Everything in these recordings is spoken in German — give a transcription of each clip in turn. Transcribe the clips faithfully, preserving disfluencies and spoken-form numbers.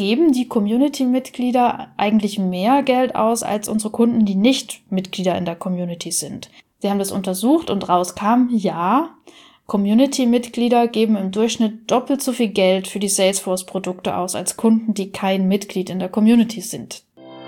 geben die Community-Mitglieder eigentlich mehr Geld aus als unsere Kunden, die nicht Mitglieder in der Community sind. Sie haben das untersucht und rauskam, ja, Community-Mitglieder geben im Durchschnitt doppelt so viel Geld für die Salesforce-Produkte aus als Kunden, die kein Mitglied in der Community sind.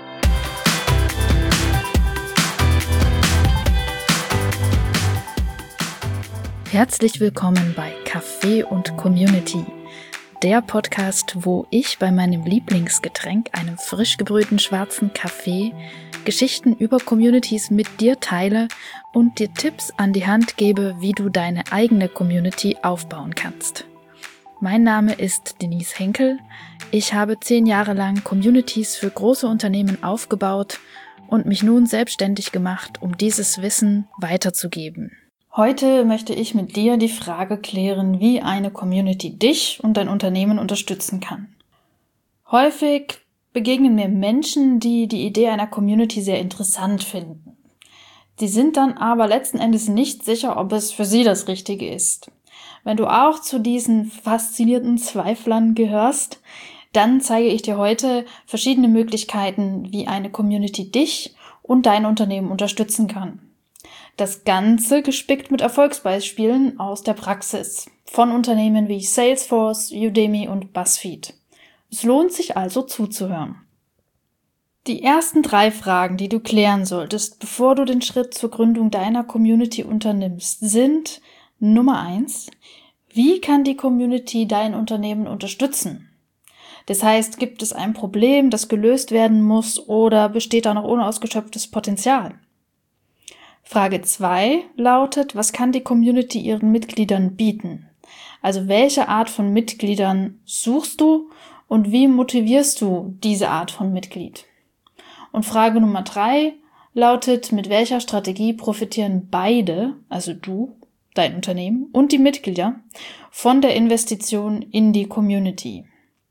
Herzlich willkommen bei Kaffee und Community, der Podcast, wo ich bei meinem Lieblingsgetränk, einem frisch gebrühten schwarzen Kaffee, Geschichten über Communities mit dir teile und dir Tipps an die Hand gebe, wie du deine eigene Community aufbauen kannst. Mein Name ist Denise Henkel. Ich habe zehn Jahre lang Communities für große Unternehmen aufgebaut und mich nun selbstständig gemacht, um dieses Wissen weiterzugeben. Heute möchte ich mit dir die Frage klären, wie eine Community dich und dein Unternehmen unterstützen kann. Häufig begegnen mir Menschen, die die Idee einer Community sehr interessant finden. Sie sind dann aber letzten Endes nicht sicher, ob es für sie das Richtige ist. Wenn du auch zu diesen faszinierten Zweiflern gehörst, dann zeige ich dir heute verschiedene Möglichkeiten, wie eine Community dich und dein Unternehmen unterstützen kann. Das Ganze gespickt mit Erfolgsbeispielen aus der Praxis von Unternehmen wie Salesforce, Udemy und BuzzFeed. Es lohnt sich also zuzuhören. Die ersten drei Fragen, die du klären solltest, bevor du den Schritt zur Gründung deiner Community unternimmst, sind Nummer eins: Wie kann die Community dein Unternehmen unterstützen? Das heißt, gibt es ein Problem, das gelöst werden muss, oder besteht da noch unausgeschöpftes Potenzial? Frage zwei lautet, was kann die Community ihren Mitgliedern bieten? Also welche Art von Mitgliedern suchst du und wie motivierst du diese Art von Mitglied? Und Frage Nummer drei lautet, mit welcher Strategie profitieren beide, also du, dein Unternehmen und die Mitglieder, von der Investition in die Community?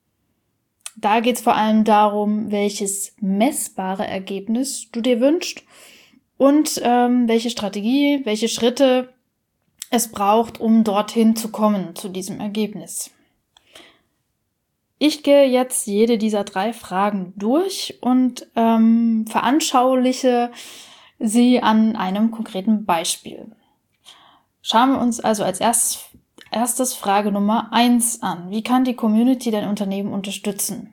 Da geht es vor allem darum, welches messbare Ergebnis du dir wünschst und ähm, welche Strategie, welche Schritte es braucht, um dorthin zu kommen, zu diesem Ergebnis. Ich gehe jetzt jede dieser drei Fragen durch und ähm, veranschauliche sie an einem konkreten Beispiel. Schauen wir uns also als erstes, erstes Frage Nummer eins an. Wie kann die Community dein Unternehmen unterstützen?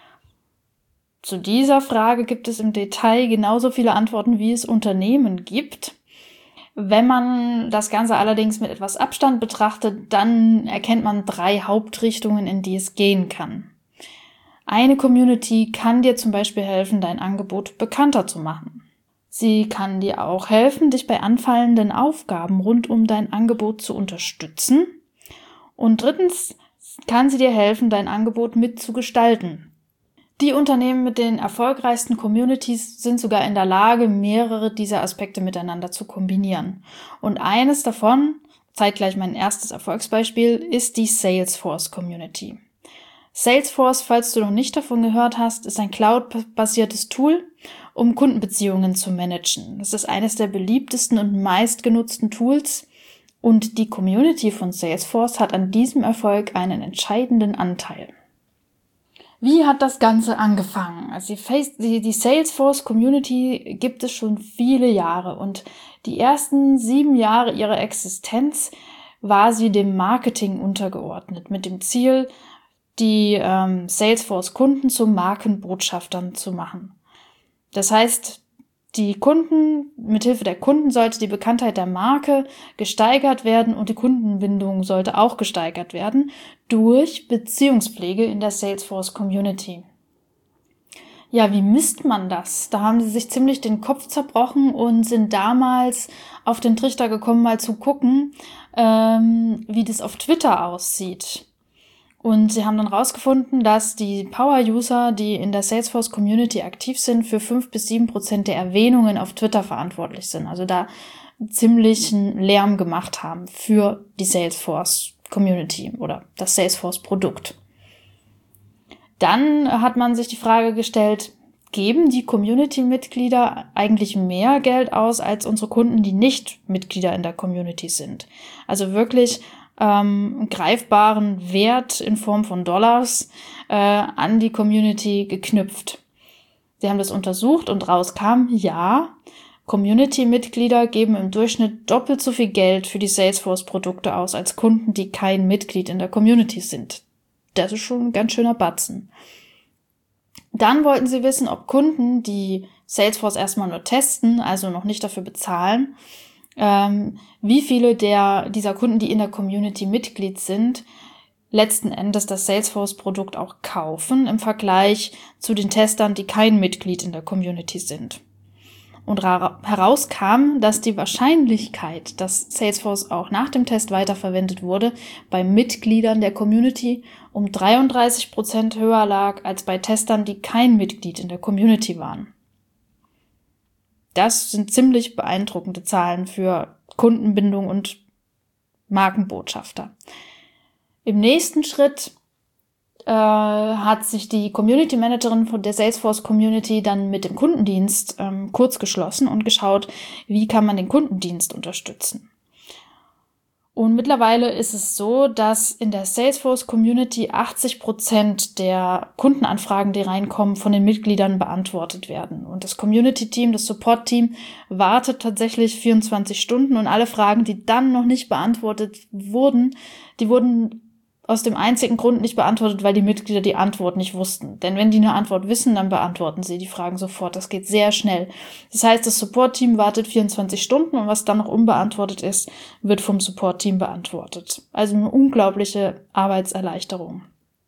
Zu dieser Frage gibt es im Detail genauso viele Antworten, wie es Unternehmen gibt. Wenn man das Ganze allerdings mit etwas Abstand betrachtet, dann erkennt man drei Hauptrichtungen, in die es gehen kann. Eine Community kann dir zum Beispiel helfen, dein Angebot bekannter zu machen. Sie kann dir auch helfen, dich bei anfallenden Aufgaben rund um dein Angebot zu unterstützen. Und drittens kann sie dir helfen, dein Angebot mitzugestalten. Die Unternehmen mit den erfolgreichsten Communities sind sogar in der Lage, mehrere dieser Aspekte miteinander zu kombinieren. Und eines davon, zeitgleich mein erstes Erfolgsbeispiel, ist die Salesforce Community. Salesforce, falls du noch nicht davon gehört hast, ist ein Cloud-basiertes Tool, um Kundenbeziehungen zu managen. Das ist eines der beliebtesten und meistgenutzten Tools und die Community von Salesforce hat an diesem Erfolg einen entscheidenden Anteil. Wie hat das Ganze angefangen? Also die, die Salesforce Community gibt es schon viele Jahre und die ersten sieben Jahre ihrer Existenz war sie dem Marketing untergeordnet, mit dem Ziel, die ähm, Salesforce-Kunden zu Markenbotschaftern zu machen. Das heißt, die Kunden, mithilfe der Kunden sollte die Bekanntheit der Marke gesteigert werden und die Kundenbindung sollte auch gesteigert werden durch Beziehungspflege in der Salesforce Community. Ja, wie misst man das? Da haben sie sich ziemlich den Kopf zerbrochen und sind damals auf den Trichter gekommen, mal zu gucken, ähm, wie das auf Twitter aussieht. Und sie haben dann rausgefunden, dass die Power-User, die in der Salesforce-Community aktiv sind, für fünf bis sieben Prozent der Erwähnungen auf Twitter verantwortlich sind. Also da ziemlichen Lärm gemacht haben für die Salesforce-Community oder das Salesforce-Produkt. Dann hat man sich die Frage gestellt, geben die Community-Mitglieder eigentlich mehr Geld aus als unsere Kunden, die nicht Mitglieder in der Community sind? Also wirklich ähm, greifbaren Wert in Form von Dollars äh, an die Community geknüpft. Sie haben das untersucht und rauskam, ja, Community-Mitglieder geben im Durchschnitt doppelt so viel Geld für die Salesforce-Produkte aus als Kunden, die kein Mitglied in der Community sind. Das ist schon ein ganz schöner Batzen. Dann wollten sie wissen, ob Kunden, die Salesforce erstmal nur testen, also noch nicht dafür bezahlen, ähm, wie viele der dieser Kunden, die in der Community Mitglied sind, letzten Endes das Salesforce-Produkt auch kaufen im Vergleich zu den Testern, die kein Mitglied in der Community sind. Und ra- herauskam, dass die Wahrscheinlichkeit, dass Salesforce auch nach dem Test weiterverwendet wurde, bei Mitgliedern der Community um dreiunddreißig Prozent höher lag als bei Testern, die kein Mitglied in der Community waren. Das sind ziemlich beeindruckende Zahlen für Kundenbindung und Markenbotschafter. Im nächsten Schritt äh, hat sich die Community Managerin von der Salesforce Community dann mit dem Kundendienst ähm, kurz geschlossen und geschaut, wie kann man den Kundendienst unterstützen. Und mittlerweile ist es so, dass in der Salesforce Community achtzig Prozent der Kundenanfragen, die reinkommen, von den Mitgliedern beantwortet werden. Und das Community-Team, das Support-Team wartet tatsächlich vierundzwanzig Stunden und alle Fragen, die dann noch nicht beantwortet wurden, die wurden aus dem einzigen Grund nicht beantwortet, weil die Mitglieder die Antwort nicht wussten. Denn wenn die eine Antwort wissen, dann beantworten sie die Fragen sofort. Das geht sehr schnell. Das heißt, das Support-Team wartet vierundzwanzig Stunden und was dann noch unbeantwortet ist, wird vom Support-Team beantwortet. Also eine unglaubliche Arbeitserleichterung.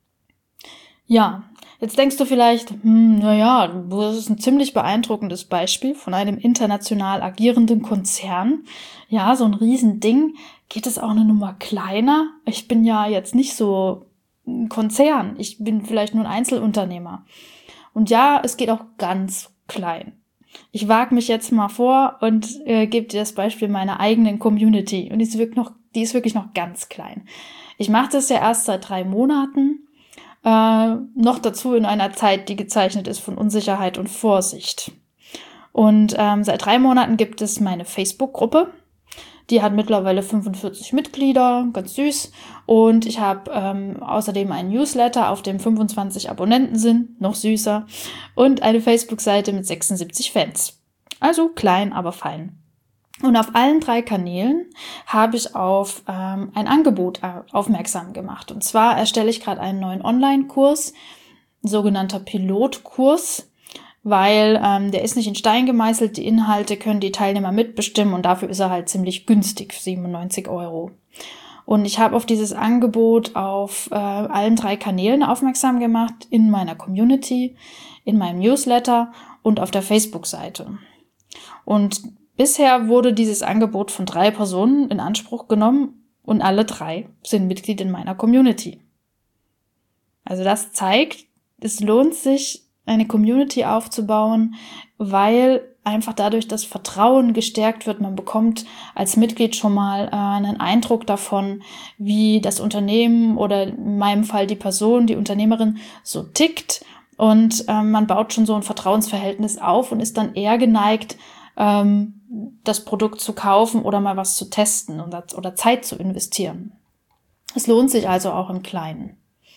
Ja, jetzt denkst du vielleicht, hm, naja, das ist ein ziemlich beeindruckendes Beispiel von einem international agierenden Konzern. Ja, so ein Riesending. Geht es auch eine Nummer kleiner? Ich bin ja jetzt nicht so ein Konzern. Ich bin vielleicht nur ein Einzelunternehmer. Und ja, es geht auch ganz klein. Ich wage mich jetzt mal vor und äh, gebe dir das Beispiel meiner eigenen Community. Und die ist wirklich noch, die ist wirklich noch ganz klein. Ich mache das ja erst seit drei Monaten. Äh, noch dazu in einer Zeit, die gezeichnet ist von Unsicherheit und Vorsicht. Und ähm, seit drei Monaten gibt es meine Facebook-Gruppe. Die hat mittlerweile fünfundvierzig Mitglieder, ganz süß. Und ich habe ähm, außerdem einen Newsletter, auf dem fünfundzwanzig Abonnenten sind, noch süßer. Und eine Facebook-Seite mit sechsundsiebzig Fans. Also klein, aber fein. Und auf allen drei Kanälen habe ich auf ähm, ein Angebot äh, aufmerksam gemacht. Und zwar erstelle ich gerade einen neuen Online-Kurs, ein sogenannter Pilotkurs, weil ähm, der ist nicht in Stein gemeißelt, die Inhalte können die Teilnehmer mitbestimmen und dafür ist er halt ziemlich günstig, siebenundneunzig Euro. Und ich habe auf dieses Angebot auf äh, allen drei Kanälen aufmerksam gemacht, in meiner Community, in meinem Newsletter und auf der Facebook-Seite. Und bisher wurde dieses Angebot von drei Personen in Anspruch genommen und alle drei sind Mitglied in meiner Community. Also das zeigt, es lohnt sich, eine Community aufzubauen, weil einfach dadurch das Vertrauen gestärkt wird. Man bekommt als Mitglied schon mal äh, einen Eindruck davon, wie das Unternehmen oder in meinem Fall die Person, die Unternehmerin so tickt. Und ähm, man baut schon so ein Vertrauensverhältnis auf und ist dann eher geneigt, ähm, das Produkt zu kaufen oder mal was zu testen oder, oder Zeit zu investieren. Es lohnt sich also auch im Kleinen.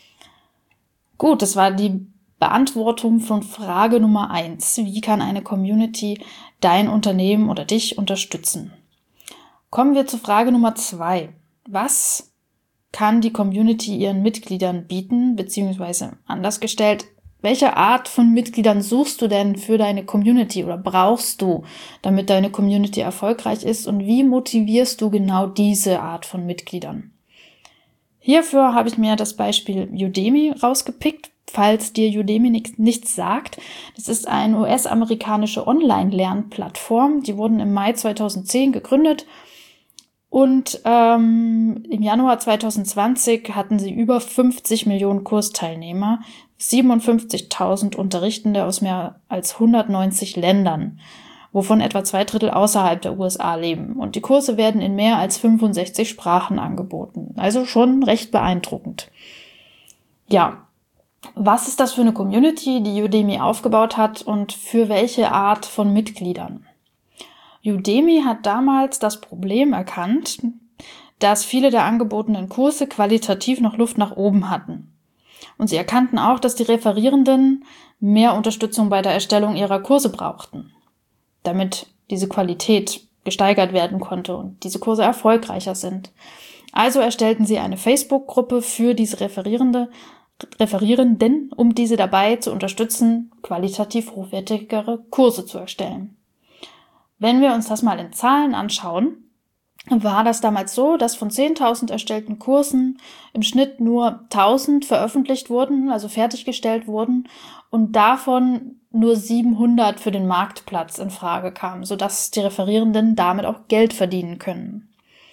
Gut, das war die Beantwortung von Frage Nummer eins. Wie kann eine Community dein Unternehmen oder dich unterstützen? Kommen wir zu Frage Nummer zwei. Was kann die Community ihren Mitgliedern bieten, beziehungsweise anders gestellt, welche Art von Mitgliedern suchst du denn für deine Community oder brauchst du, damit deine Community erfolgreich ist und wie motivierst du genau diese Art von Mitgliedern? Hierfür habe ich mir das Beispiel Udemy rausgepickt, falls dir Udemy nichts, nichts sagt. Das ist eine U S-amerikanische Online-Lernplattform. Die wurden im Mai zweitausendzehn gegründet und ähm, im Januar zweitausendzwanzig hatten sie über fünfzig Millionen Kursteilnehmer, siebenundfünfzigtausend Unterrichtende aus mehr als hundertneunzig Ländern, wovon etwa zwei Drittel außerhalb der U S A leben. Und die Kurse werden in mehr als fünfundsechzig Sprachen angeboten. Also schon recht beeindruckend. Ja, was ist das für eine Community, die Udemy aufgebaut hat und für welche Art von Mitgliedern? Udemy hat damals das Problem erkannt, dass viele der angebotenen Kurse qualitativ noch Luft nach oben hatten. Und sie erkannten auch, dass die Referierenden mehr Unterstützung bei der Erstellung ihrer Kurse brauchten, damit diese Qualität gesteigert werden konnte und diese Kurse erfolgreicher sind. Also erstellten sie eine Facebook-Gruppe für diese Referierende, Referierenden, um diese dabei zu unterstützen, qualitativ hochwertigere Kurse zu erstellen. Wenn wir uns das mal in Zahlen anschauen, war das damals so, dass von zehntausend erstellten Kursen im Schnitt nur tausend veröffentlicht wurden, also fertiggestellt wurden, und davon nur siebenhundert für den Marktplatz in Frage kamen, sodass die Referierenden damit auch Geld verdienen können.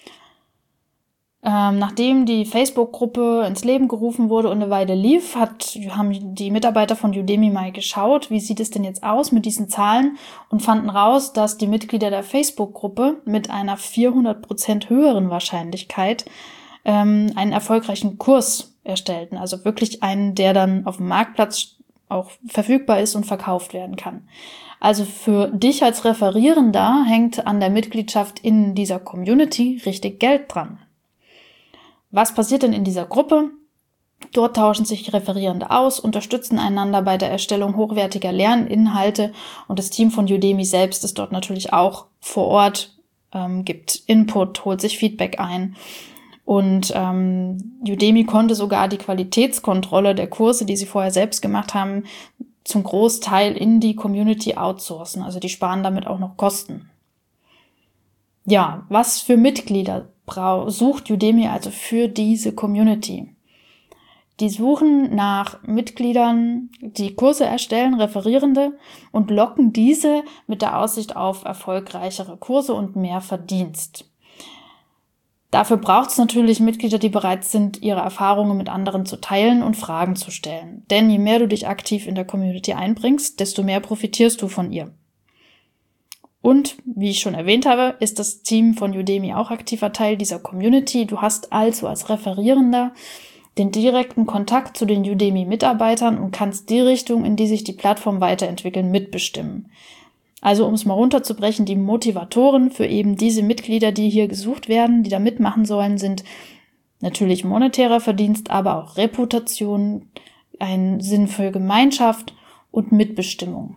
Ähm, nachdem die Facebook-Gruppe ins Leben gerufen wurde und eine Weile lief, hat, haben die Mitarbeiter von Udemy mal geschaut, wie sieht es denn jetzt aus mit diesen Zahlen, und fanden raus, dass die Mitglieder der Facebook-Gruppe mit einer vierhundert Prozent höheren Wahrscheinlichkeit ähm, einen erfolgreichen Kurs erstellten. Also wirklich einen, der dann auf dem Marktplatz auch verfügbar ist und verkauft werden kann. Also für dich als Referierender hängt an der Mitgliedschaft in dieser Community richtig Geld dran. Was passiert denn in dieser Gruppe? Dort tauschen sich Referierende aus, unterstützen einander bei der Erstellung hochwertiger Lerninhalte, und das Team von Udemy selbst ist dort natürlich auch vor Ort, ähm, gibt Input, holt sich Feedback ein. Und ähm, Udemy konnte sogar die Qualitätskontrolle der Kurse, die sie vorher selbst gemacht haben, zum Großteil in die Community outsourcen. Also die sparen damit auch noch Kosten. Ja, was für Mitglieder sucht Udemy also für diese Community? Die suchen nach Mitgliedern, die Kurse erstellen, Referierende, und locken diese mit der Aussicht auf erfolgreichere Kurse und mehr Verdienst. Dafür braucht es natürlich Mitglieder, die bereit sind, ihre Erfahrungen mit anderen zu teilen und Fragen zu stellen. Denn je mehr du dich aktiv in der Community einbringst, desto mehr profitierst du von ihr. Und, wie ich schon erwähnt habe, ist das Team von Udemy auch aktiver Teil dieser Community. Du hast also als Referierender den direkten Kontakt zu den Udemy-Mitarbeitern und kannst die Richtung, in die sich die Plattform weiterentwickeln, mitbestimmen. Also, um es mal runterzubrechen, die Motivatoren für eben diese Mitglieder, die hier gesucht werden, die da mitmachen sollen, sind natürlich monetärer Verdienst, aber auch Reputation, ein Sinn für Gemeinschaft und Mitbestimmung.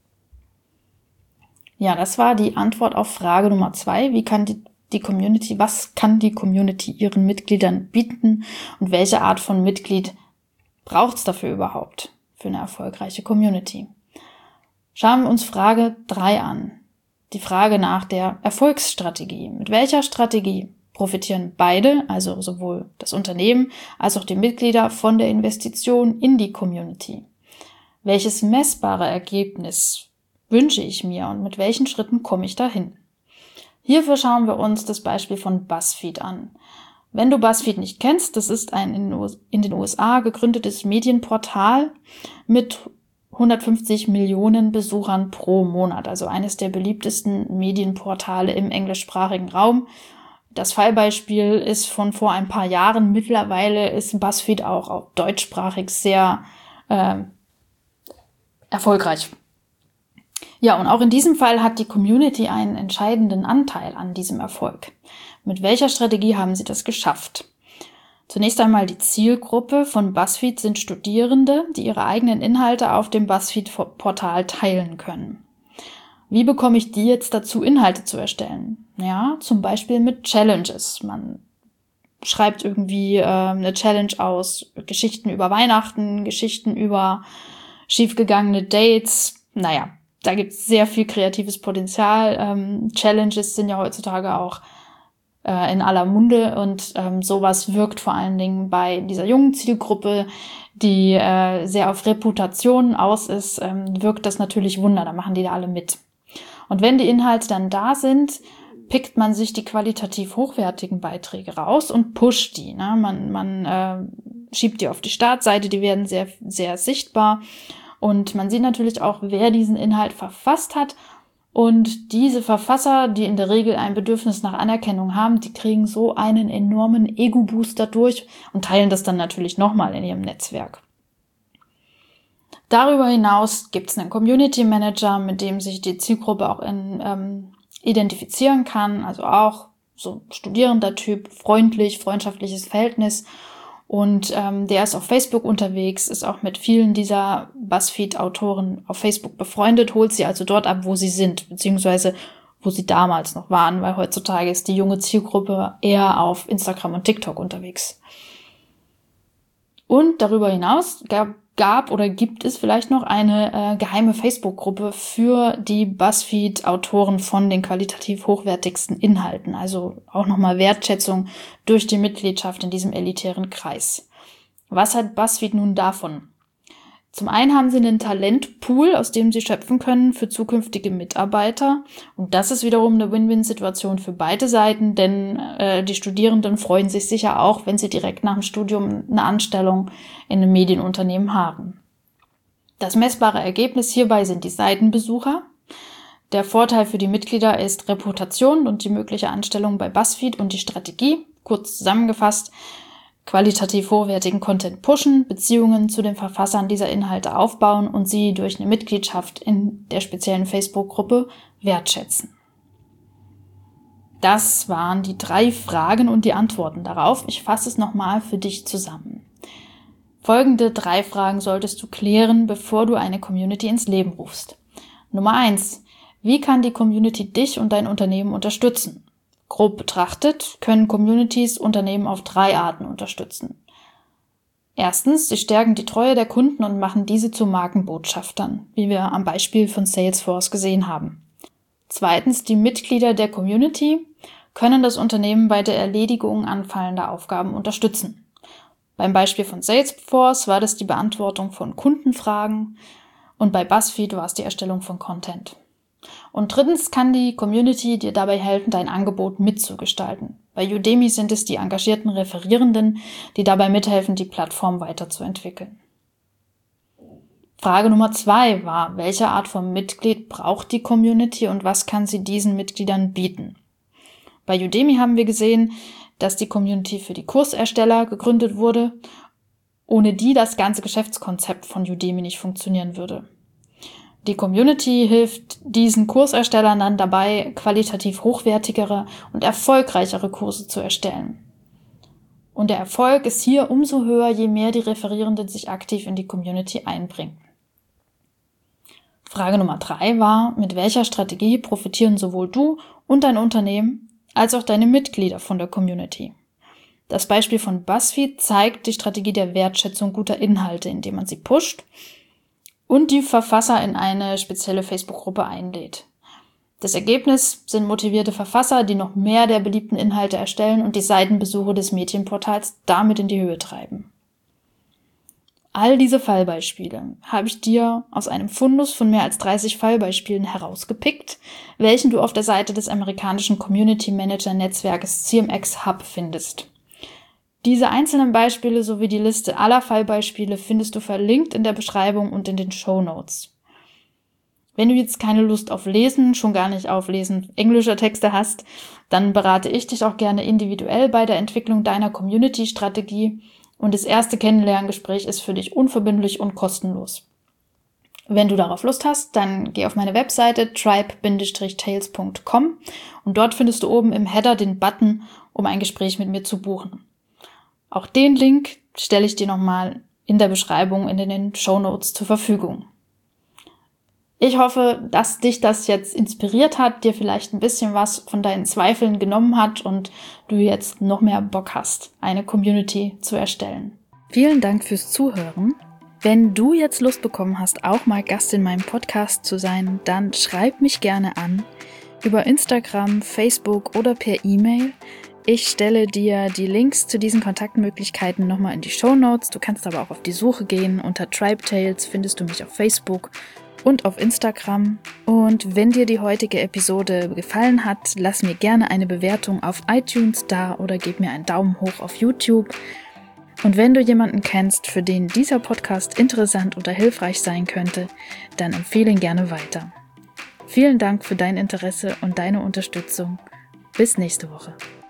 Ja, das war die Antwort auf Frage Nummer zwei. Wie kann die, die Community, was kann die Community ihren Mitgliedern bieten und welche Art von Mitglied braucht es dafür überhaupt für eine erfolgreiche Community? Schauen wir uns Frage drei an. Die Frage nach der Erfolgsstrategie. Mit welcher Strategie profitieren beide, also sowohl das Unternehmen als auch die Mitglieder, von der Investition in die Community? Welches messbare Ergebnis wünsche ich mir und mit welchen Schritten komme ich dahin? Hierfür schauen wir uns das Beispiel von BuzzFeed an. Wenn du BuzzFeed nicht kennst, das ist ein in den U S A gegründetes Medienportal mit hundertfünfzig Millionen Besuchern pro Monat, also eines der beliebtesten Medienportale im englischsprachigen Raum. Das Fallbeispiel ist von vor ein paar Jahren. Mittlerweile ist BuzzFeed auch auf deutschsprachig sehr äh, erfolgreich. Ja, und auch in diesem Fall hat die Community einen entscheidenden Anteil an diesem Erfolg. Mit welcher Strategie haben sie das geschafft? Zunächst einmal die Zielgruppe von BuzzFeed sind Studierende, die ihre eigenen Inhalte auf dem BuzzFeed-Portal teilen können. Wie bekomme ich die jetzt dazu, Inhalte zu erstellen? Ja, zum Beispiel mit Challenges. Man schreibt irgendwie äh, eine Challenge aus, Geschichten über Weihnachten, Geschichten über schiefgegangene Dates. Naja, da gibt es sehr viel kreatives Potenzial. Ähm, Challenges sind ja heutzutage auch äh, in aller Munde und ähm, sowas wirkt vor allen Dingen bei dieser jungen Zielgruppe, die äh, sehr auf Reputation aus ist, ähm, wirkt das natürlich Wunder, da machen die da alle mit. Und wenn die Inhalte dann da sind, pickt man sich die qualitativ hochwertigen Beiträge raus und pusht die. Ne? Man, man äh, schiebt die auf die Startseite, die werden sehr, sehr sichtbar. Und man sieht natürlich auch, wer diesen Inhalt verfasst hat. Und diese Verfasser, die in der Regel ein Bedürfnis nach Anerkennung haben, die kriegen so einen enormen Ego-Booster durch und teilen das dann natürlich nochmal in ihrem Netzwerk. Darüber hinaus gibt es einen Community Manager, mit dem sich die Zielgruppe auch in, ähm, identifizieren kann, also auch so studierender Typ, freundlich, freundschaftliches Verhältnis. Und ähm, der ist auf Facebook unterwegs, ist auch mit vielen dieser BuzzFeed-Autoren auf Facebook befreundet, holt sie also dort ab, wo sie sind, beziehungsweise wo sie damals noch waren, weil heutzutage ist die junge Zielgruppe eher auf Instagram und TikTok unterwegs. Und darüber hinaus gab, gab oder gibt es vielleicht noch eine äh, geheime Facebook-Gruppe für die BuzzFeed-Autoren von den qualitativ hochwertigsten Inhalten. Also auch nochmal Wertschätzung durch die Mitgliedschaft in diesem elitären Kreis. Was hat BuzzFeed nun davon? Zum einen haben sie einen Talentpool, aus dem sie schöpfen können für zukünftige Mitarbeiter. Und das ist wiederum eine Win-Win-Situation für beide Seiten, denn äh, die Studierenden freuen sich sicher auch, wenn sie direkt nach dem Studium eine Anstellung in einem Medienunternehmen haben. Das messbare Ergebnis hierbei sind die Seitenbesucher. Der Vorteil für die Mitglieder ist Reputation und die mögliche Anstellung bei BuzzFeed und die Strategie. Kurz zusammengefasst: qualitativ hochwertigen Content pushen, Beziehungen zu den Verfassern dieser Inhalte aufbauen und sie durch eine Mitgliedschaft in der speziellen Facebook-Gruppe wertschätzen. Das waren die drei Fragen und die Antworten darauf. Ich fasse es nochmal für dich zusammen. Folgende drei Fragen solltest du klären, bevor du eine Community ins Leben rufst. Nummer eins. Wie kann die Community dich und dein Unternehmen unterstützen? Grob betrachtet können Communities Unternehmen auf drei Arten unterstützen. Erstens, sie stärken die Treue der Kunden und machen diese zu Markenbotschaftern, wie wir am Beispiel von Salesforce gesehen haben. Zweitens, die Mitglieder der Community können das Unternehmen bei der Erledigung anfallender Aufgaben unterstützen. Beim Beispiel von Salesforce war das die Beantwortung von Kundenfragen und bei BuzzFeed war es die Erstellung von Content. Und drittens kann die Community dir dabei helfen, dein Angebot mitzugestalten. Bei Udemy sind es die engagierten Referierenden, die dabei mithelfen, die Plattform weiterzuentwickeln. Frage Nummer zwei war, welche Art von Mitglied braucht die Community und was kann sie diesen Mitgliedern bieten? Bei Udemy haben wir gesehen, dass die Community für die Kursersteller gegründet wurde, ohne die das ganze Geschäftskonzept von Udemy nicht funktionieren würde. Die Community hilft diesen Kurserstellern dann dabei, qualitativ hochwertigere und erfolgreichere Kurse zu erstellen. Und der Erfolg ist hier umso höher, je mehr die Referierenden sich aktiv in die Community einbringen. Frage Nummer drei war, mit welcher Strategie profitieren sowohl du und dein Unternehmen als auch deine Mitglieder von der Community? Das Beispiel von BuzzFeed zeigt die Strategie der Wertschätzung guter Inhalte, indem man sie pusht und die Verfasser in eine spezielle Facebook-Gruppe einlädt. Das Ergebnis sind motivierte Verfasser, die noch mehr der beliebten Inhalte erstellen und die Seitenbesuche des Medienportals damit in die Höhe treiben. All diese Fallbeispiele habe ich dir aus einem Fundus von mehr als dreißig Fallbeispielen herausgepickt, welchen du auf der Seite des amerikanischen Community Manager Netzwerkes C M X Hub findest. Diese einzelnen Beispiele sowie die Liste aller Fallbeispiele findest du verlinkt in der Beschreibung und in den Shownotes. Wenn du jetzt keine Lust auf Lesen, schon gar nicht auf Lesen englischer Texte hast, dann berate ich dich auch gerne individuell bei der Entwicklung deiner Community-Strategie und das erste Kennenlerngespräch ist für dich unverbindlich und kostenlos. Wenn du darauf Lust hast, dann geh auf meine Webseite tribe Bindestrich tales Punkt com und dort findest du oben im Header den Button, um ein Gespräch mit mir zu buchen. Auch den Link stelle ich dir nochmal in der Beschreibung in den Shownotes zur Verfügung. Ich hoffe, dass dich das jetzt inspiriert hat, dir vielleicht ein bisschen was von deinen Zweifeln genommen hat und du jetzt noch mehr Bock hast, eine Community zu erstellen. Vielen Dank fürs Zuhören. Wenn du jetzt Lust bekommen hast, auch mal Gast in meinem Podcast zu sein, dann schreib mich gerne an über Instagram, Facebook oder per E-Mail. Ich stelle dir die Links zu diesen Kontaktmöglichkeiten nochmal in die Shownotes. Du kannst aber auch auf die Suche gehen. Unter Tribe Tales findest du mich auf Facebook und auf Instagram. Und wenn dir die heutige Episode gefallen hat, lass mir gerne eine Bewertung auf iTunes da oder gib mir einen Daumen hoch auf YouTube. Und wenn du jemanden kennst, für den dieser Podcast interessant oder hilfreich sein könnte, dann empfehle ihn gerne weiter. Vielen Dank für dein Interesse und deine Unterstützung. Bis nächste Woche.